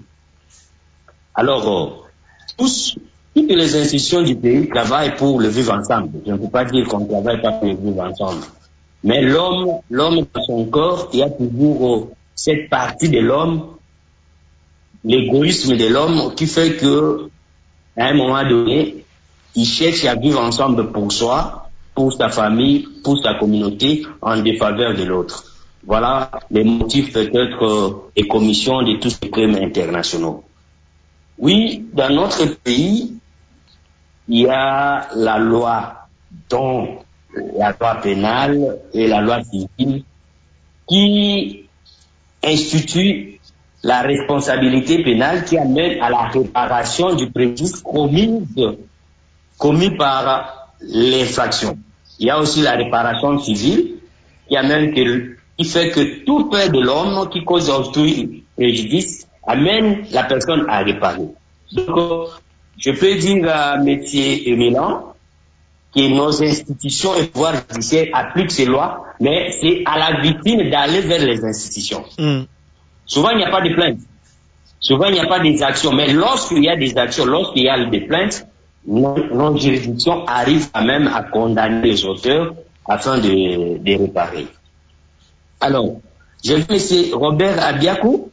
Alors, tous, toutes les institutions du pays travaillent pour le vivre ensemble. Je ne peux pas dire qu'on ne travaille pas pour le vivre ensemble. Mais l'homme, l'homme dans son corps, il y a toujours cette partie de l'homme, l'égoïsme de l'homme, qui fait que, à un moment donné, il cherche à vivre ensemble pour soi, pour sa famille, pour sa communauté, en défaveur de l'autre. Voilà les motifs peut-être des commissions de tous ces crimes internationaux. Oui, dans notre pays, il y a la loi, dont la loi pénale et la loi civile, qui institue la responsabilité pénale qui amène à la réparation du préjudice commis, commis par l'infraction. Il y a aussi la réparation civile qui amène que, qui fait que tout fait de l'homme qui cause autrui préjudice amène la personne à réparer. Donc, je peux dire à M. Milan que nos institutions et pouvoirs judiciaires appliquent ces lois, mais c'est à la victime d'aller vers les institutions. Mm. Souvent, il n'y a pas de plainte. Souvent, il n'y a pas des actions. Mais lorsqu'il y a des actions, lorsqu'il y a des plaintes, nos, nos juridictions arrivent quand même à condamner les auteurs afin de, de réparer. Alors, j'ai vu M. Robert Abiakou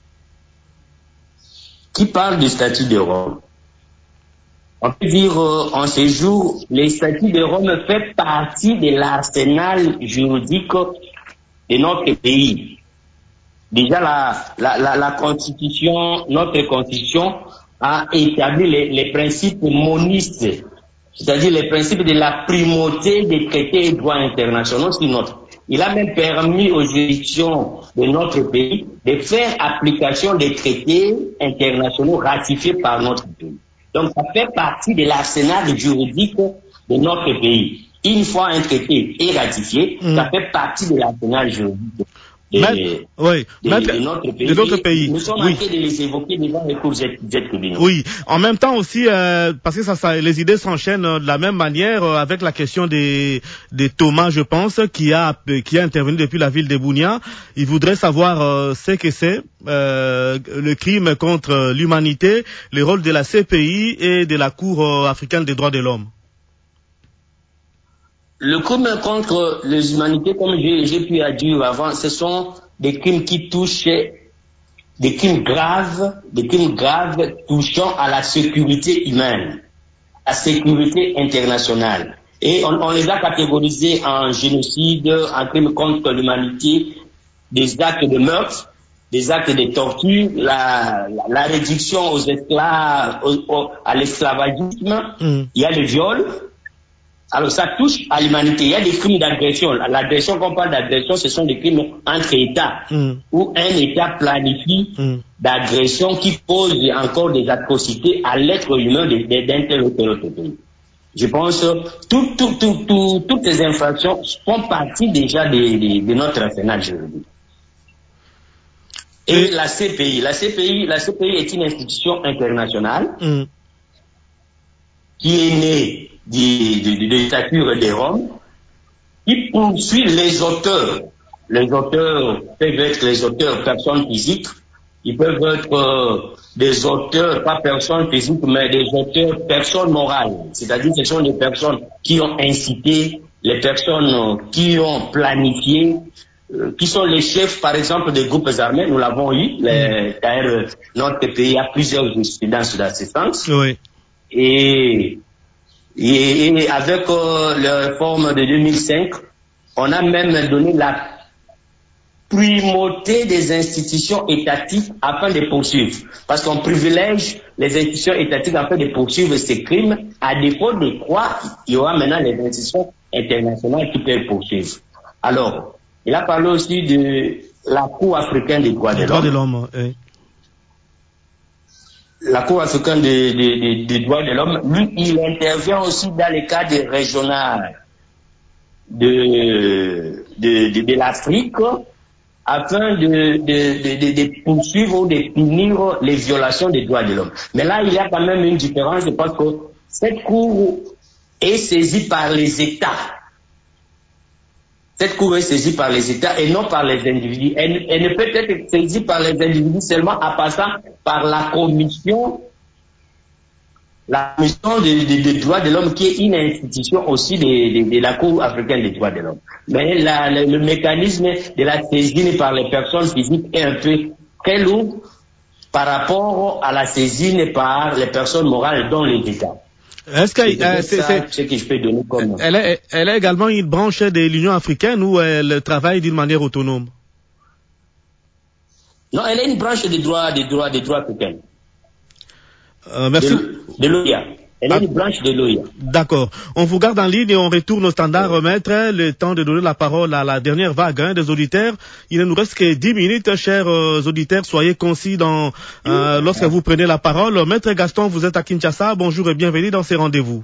qui parle du statut de Rome. On peut dire euh, en ces jours, le statut de Rome fait partie de l'arsenal juridique de notre pays. Déjà, la, la, la, la constitution, notre constitution a établi les, les principes monistes, c'est-à-dire les principes de la primauté des traités et droits internationaux sur notre. Il a même permis aux juridictions de notre pays de faire application des traités internationaux ratifiés par notre pays. Donc, ça fait partie de l'arsenal juridique de notre pays. Une fois un traité est ratifié, mmh. ça fait partie de l'arsenal juridique de, Mais, oui, de, mais, de notre pays. De notre pays. Nous sommes oui. en train de les évoquer devant les cours de tribunaux. Oui, en même temps aussi, euh, parce que ça, ça, les idées s'enchaînent de la même manière euh, avec la question des, des Thomas, je pense, qui a, qui a intervenu depuis la ville de Bounia. Il voudrait savoir euh, ce que c'est euh, le crime contre l'humanité, le rôle de la C P I et de la Cour euh, africaine des droits de l'homme. Le crime contre les humanités, comme j'ai, j'ai pu dire avant, ce sont des crimes qui touchent, des crimes graves, des crimes graves touchant à la sécurité humaine, à la sécurité internationale. Et on, on les a catégorisés en génocide, en crimes contre l'humanité, des actes de meurtre, des actes de torture, la, la, la réduction aux esclaves, au, au, à l'esclavagisme, mmh. il y a le viol. Alors, ça touche à l'humanité. Il y a des crimes d'agression. L'agression, quand on parle d'agression, ce sont des crimes entre États, mm. où un État planifie mm. d'agression qui pose encore des atrocités à l'être humain d'un tel ou tel autre pays. Je pense que tout, tout, tout, tout, toutes les infractions font partie déjà de, de, de notre arsenal juridique. Et, Et la C P I, la C P I, la C P I est une institution internationale mm. qui est née de, de, de, de dictature des Roms, qui poursuit les auteurs. Les auteurs peuvent être les auteurs personnes physiques, ils peuvent être euh, des auteurs, pas personnes physiques, mais des auteurs personnes morales. C'est-à-dire que ce sont des personnes qui ont incité, les personnes qui ont planifié, euh, qui sont les chefs, par exemple, des groupes armés. Nous l'avons eu. Les, d'ailleurs, notre pays a plusieurs jurisprudences d'assistance. Oui. Et Et, et avec euh, la réforme de deux mille cinq, on a même donné la primauté des institutions étatiques afin de poursuivre. Parce qu'on privilège les institutions étatiques afin de poursuivre ces crimes. À défaut de quoi, il y aura maintenant les institutions internationales qui peuvent poursuivre. Alors, il a parlé aussi de la Cour africaine des droits de l'homme. de l'homme, oui. La Cour africaine des, des, des droits de l'homme, lui, il intervient aussi dans les cadres régionaux de, de, de, de l'Afrique afin de, de, de, de poursuivre ou de punir les violations des droits de l'homme. Mais là, il y a quand même une différence parce que cette Cour est saisie par les États. Cette Cour est saisie par les États et non par les individus. Elle, elle ne peut être saisie par les individus seulement en passant par la commission, la commission des de, de droits de l'homme qui est une institution aussi de, de, de la Cour africaine des droits de l'homme. Mais la, le, le mécanisme de la saisine par les personnes physiques est un peu très lourd par rapport à la saisine par les personnes morales dont les États. Est-ce que euh, c'est ce que je peux donner comme... Elle est, elle est également une branche de l'Union africaine où elle travaille d'une manière autonome? Non, elle est une branche des droits, des droits, des droits africains. Euh, merci. De l'O I A. Elle est ah. une branche de l'O I A. D'accord. On vous garde en ligne et on retourne au standard, ouais. Maître. Le temps de donner la parole à la dernière vague hein, des auditeurs. Il ne nous reste que dix minutes, chers euh, auditeurs. Soyez concis dans euh, lorsque vous prenez la parole. Maître Gaston, vous êtes à Kinshasa. Bonjour et bienvenue dans ces rendez-vous.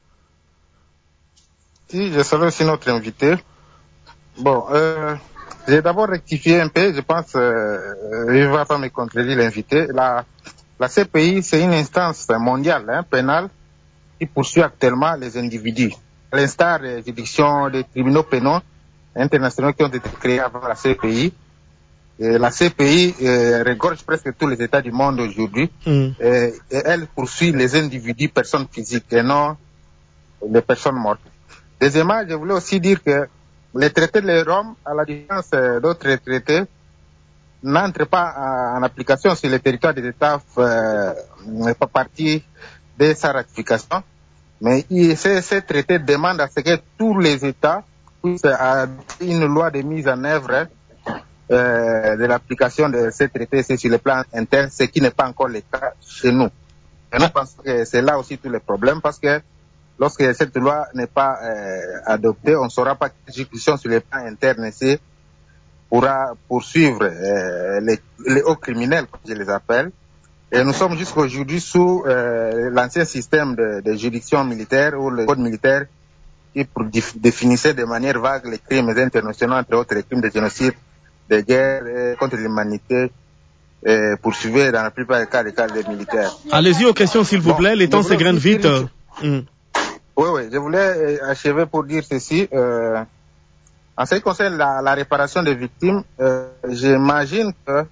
Si, je salue aussi notre invité. Bon, euh, j'ai d'abord rectifié un peu. Je pense, euh, il ne va pas me contredire l'invité. La, la C P I, c'est une instance mondiale, hein, pénale, qui poursuit actuellement les individus. À l'instar des juridictions des tribunaux pénaux internationaux qui ont été créés avant la C P I, et la C P I euh, regorge presque tous les États du monde aujourd'hui, mm. et, et elle poursuit les individus, personnes physiques, et non les personnes mortes. Deuxièmement, je voulais aussi dire que les traités de Rome, à la différence d'autres traités, n'entrent pas en application sur le territoire des États euh, pas partie de sa ratification. Mais ces, ces traités demandent à ce que tous les États puissent adopter une loi de mise en œuvre euh, de l'application de ces traités sur le plan interne, ce qui n'est pas encore le cas chez nous. Et nous pensons que c'est là aussi tous les problèmes parce que lorsque cette loi n'est pas euh, adoptée, on ne saura pas quelle juridiction sur le plan interne ici pourra poursuivre euh, les, les hauts criminels, comme je les appelle. Et nous sommes jusqu'aujourd'hui sous euh, l'ancien système de, de juridiction militaire ou le code militaire qui pour définissait de manière vague les crimes internationaux, entre autres les crimes de génocide, de guerre euh, contre l'humanité, euh, poursuivis dans la plupart des cas des cas des militaires. Allez-y aux questions s'il vous bon, plaît, les temps s'égrènent vite. Une... Mm. Oui, oui, je voulais achever pour dire ceci. Euh, en ce qui concerne la, la réparation des victimes, euh, j'imagine que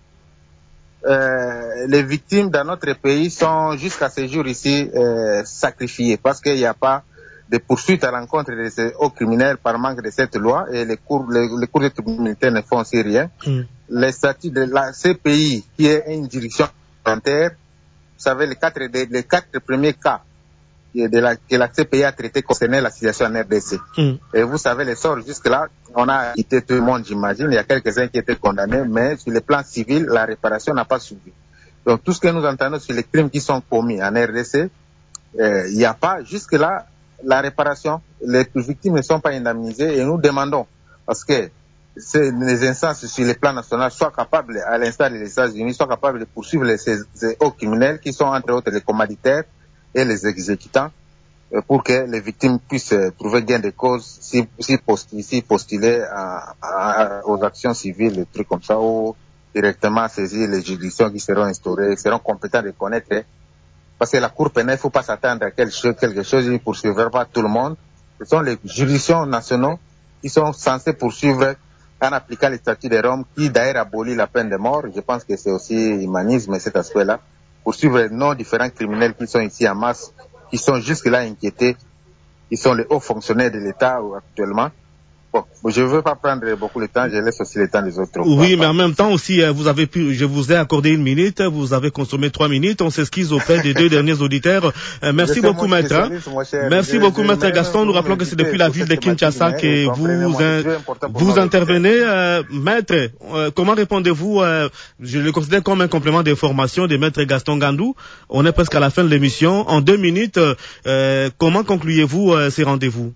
Euh, les victimes dans notre pays sont jusqu'à ce jour ici euh, sacrifiées parce qu'il n'y a pas de poursuite à l'encontre de ces hauts criminels par manque de cette loi et les cours, les, les cours de tribunaux militaires ne font aussi rien. Mm. Les statuts de la C P I qui est une juridiction volontaire, vous savez les quatre, les, les quatre premiers cas de la, que la C P I a traité concernaient la situation en R D C. Mm. Et vous savez les sorts jusque-là, on a quitté tout le monde j'imagine, il y a quelques-uns qui étaient condamnés, mais sur le plan civil, la réparation n'a pas suivi. Donc tout ce que nous entendons sur les crimes qui sont commis en R D C, il euh, n'y a pas jusque-là la réparation, les victimes ne sont pas indemnisées et nous demandons, parce que les instances sur le plan national soient capables, à l'instar des États-Unis, soient capables de poursuivre les, ces, ces hauts criminels qui sont entre autres les commanditaires et les exécutants, pour que les victimes puissent trouver gain de cause si, si, postuler, si postuler à, à, aux actions civiles, des trucs comme ça, ou directement saisir les juridictions qui seront instaurées, qui seront compétents de connaître. Parce que la Cour pénale, il ne faut pas s'attendre à quelque chose, quelque chose, il ne poursuivra pas tout le monde. Ce sont les juridictions nationaux qui sont censées poursuivre en appliquant les statuts de Rome, qui d'ailleurs abolit la peine de mort. Je pense que c'est aussi humanisme, cet aspect-là. Poursuivre nos différents criminels qui sont ici en masse, qui sont jusque-là inquiétés, qui sont les hauts fonctionnaires de l'État actuellement. Bon, je ne veux pas prendre beaucoup de temps, je laisse aussi le temps des autres. Oui, mais en même temps aussi, vous avez pu, je vous ai accordé une minute, vous avez consommé trois minutes, on s'excuse auprès des deux derniers auditeurs. Euh, merci beaucoup, maître. Merci je, beaucoup, je, maître Gaston. Nous rappelons que c'est depuis la ville de Kinshasa que vous, vous, vous intervenez. Euh, maître, euh, comment répondez-vous, euh, je le considère comme un complément d'information de maître Gaston Gandou. On est presque à la fin de l'émission. En deux minutes, euh, comment concluez-vous euh, ces rendez-vous?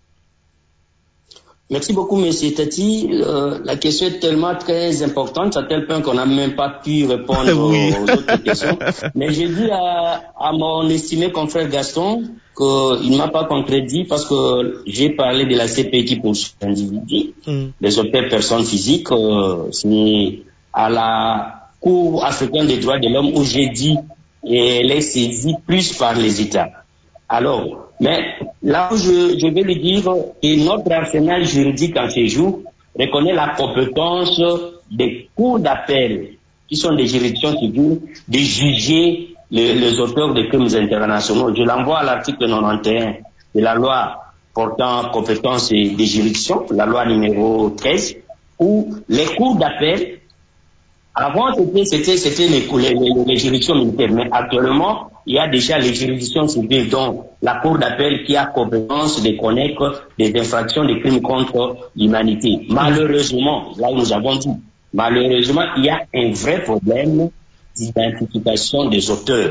Merci beaucoup, Monsieur Tati. Euh, la question est tellement très importante, à tel point qu'on n'a même pas pu répondre oui. aux autres questions. Mais j'ai dit à, à mon estimé confrère Gaston qu'il ne m'a pas contredit parce que j'ai parlé de la C P I qui poursuit l'individu, mm. les auteurs personnes physiques. Euh, c'est à la Cour africaine des droits de l'homme où j'ai dit qu'elle est saisie plus par les États. Alors, mais là où je, je vais lui dire que notre arsenal juridique en ces jours reconnaît la compétence des cours d'appel, qui sont des juridictions civiles, de juger les, les auteurs de crimes internationaux. Je l'envoie à l'article quatre-vingt-onze de la loi portant compétence des juridictions, la loi numéro treize, où les cours d'appel, avant c'était, c'était, c'était les, les, les, les juridictions militaires, mais actuellement, il y a déjà les juridictions civiles, dont la Cour d'appel qui a compétence de connaître des infractions des crimes contre l'humanité. Malheureusement, là où nous avons dit, malheureusement, il y a un vrai problème d'identification des auteurs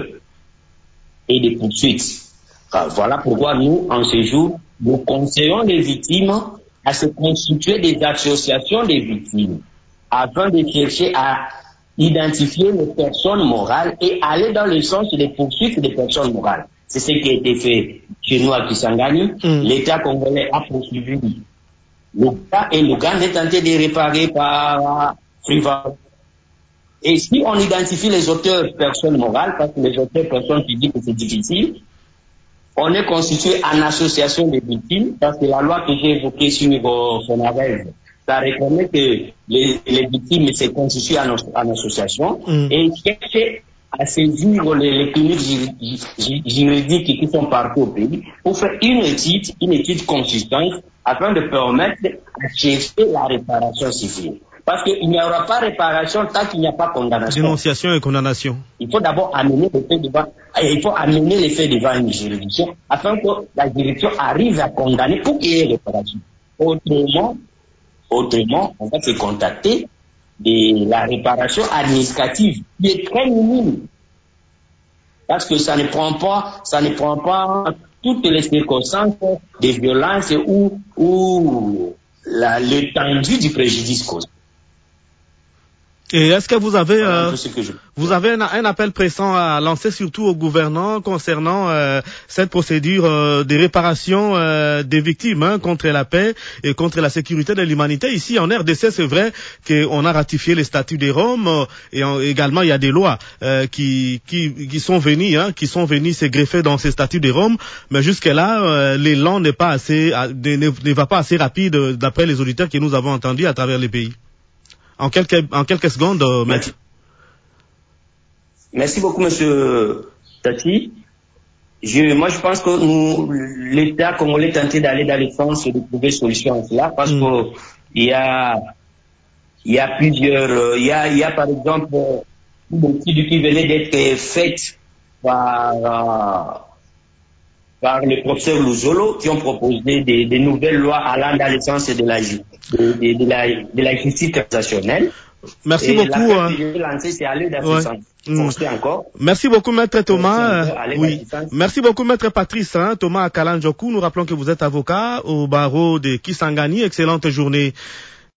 et des poursuites. Alors, voilà pourquoi nous, en ce jour, nous conseillons les victimes à se constituer des associations des victimes afin de chercher à identifier les personnes morales et aller dans le sens des poursuites des personnes morales. C'est ce qui a été fait chez nous à Kisangani. Mm. L'État congolais a poursuivi l'État et l'Ouganda est tenté de réparer par Frival. Et si on identifie les auteurs personnes morales, parce que les auteurs personnes physiques c'est difficile, on est constitué en association des victimes, parce que la loi que j'ai évoquée sur son arrêt, ça reconnaît que les, les victimes se constituent en, en association mm. et cherchent à saisir les, les cliniques juridiques qui sont partout au pays pour faire une étude, une étude consistante afin de permettre de chercher la réparation civile. Parce qu'il n'y aura pas réparation tant qu'il n'y a pas condamnation. Dénonciation et condamnation. Il faut d'abord amener les faits devant, il faut amener les faits devant une juridiction afin que la juridiction arrive à condamner pour qu'il y ait réparation. Autrement, Autrement, on va se contacter de la réparation administrative qui est très minime. Parce que ça ne prend pas, ça ne prend pas toutes les circonstances de violence ou, ou la, l'étendue du préjudice causé. Et est-ce que vous avez, euh, je... vous avez un, un appel pressant à lancer surtout aux gouvernants concernant euh, cette procédure euh, de réparation euh, des victimes hein, contre la paix et contre la sécurité de l'humanité? Ici en R D C, c'est vrai qu'on a ratifié les statuts de Rome euh, et en, également il y a des lois euh, qui, qui, qui sont venues, hein, qui sont venues se greffer dans ces statuts de Rome, mais jusque là euh, l'élan n'est pas assez, ne, ne va pas assez rapide d'après les auditeurs que nous avons entendus à travers les pays. En quelques, en quelques secondes, euh, maître. Merci beaucoup, monsieur Tati. Je, moi, je pense que nous, l'État congolais est tenté d'aller dans le sens de trouver solution à cela, parce mm. que il y a, il y a plusieurs, il y a, il y a par exemple, une étude qui venait d'être faite par, euh, par le professeur Luzolo, qui ont proposé des, des nouvelles lois allant dans le sens de la, de, de, de la, de la justice transactionnelle. Merci et beaucoup. La que je vais lancer, c'est aller d'assistance. Ouais. Encore. Merci beaucoup, Maître Thomas. Oui. Merci beaucoup, Maître Patrice. Hein, Thomas Akalanjoku. Nous rappelons que vous êtes avocat au barreau de Kisangani. Excellente journée.